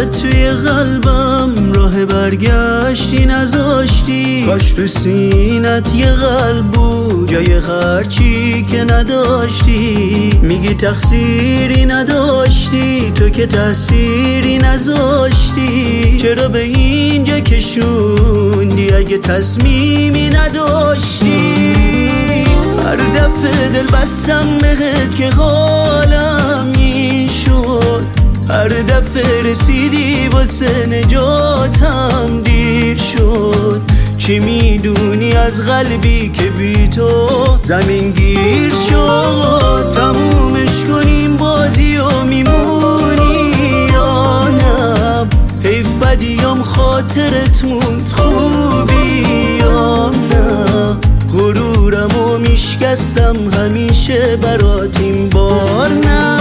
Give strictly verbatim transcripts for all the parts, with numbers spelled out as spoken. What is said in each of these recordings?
فقط توی قلبم راه برگشتی نذاشتی. کاش تو سینت یه قلب بود جای هرچی که نداشتی. میگی تقصیری نداشتی تو که تأثیری نذاشتی. چرا به اینجا کشوندی اگه تصمیمی نداشتی؟ هر دفعه دل بستم بهت که حالم این شد. هر دفعه رسیدی واسه نجاتم دیر شد. چی میدونی از قلبی که بی تو زمین گیر شد؟ تمومش کنیم بازی و میمونی یا نه؟ حیف دیام خاطرت موند خوبی یا نه؟ غرورم و میشکستم همیشه برات این بار نه.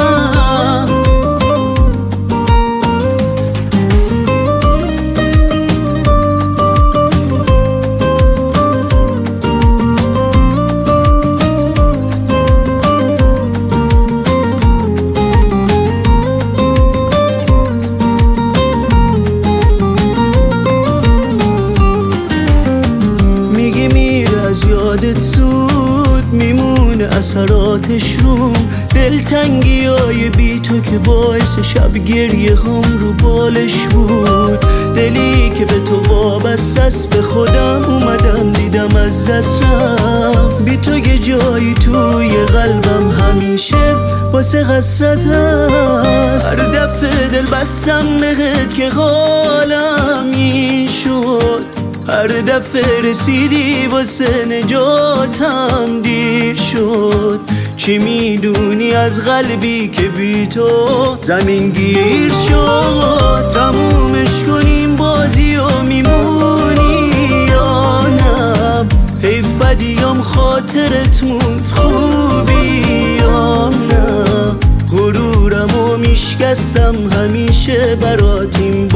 از یادت زود میمونه اثراتش روم. دلتنگی های بی تو که باعث شب گریه هم رو بالش بود. دلی که به تو وابسته است به خودم اومدم دیدم از دست رفت. بی تو یه جایی توی قلبم همیشه واسه حسرت هست. هر دفعه دل بستم بهت که حالم این شد. هر دفعه رسیدی واسه نجاتم دیر شد. چی میدونی از قلبی که بی تو زمین گیر شد؟ تمومش کنیم بازی و میمونی یا نه؟ حیف دیام خاطرت موند خوبی یا نه؟ غرورم و میشکستم همیشه برات این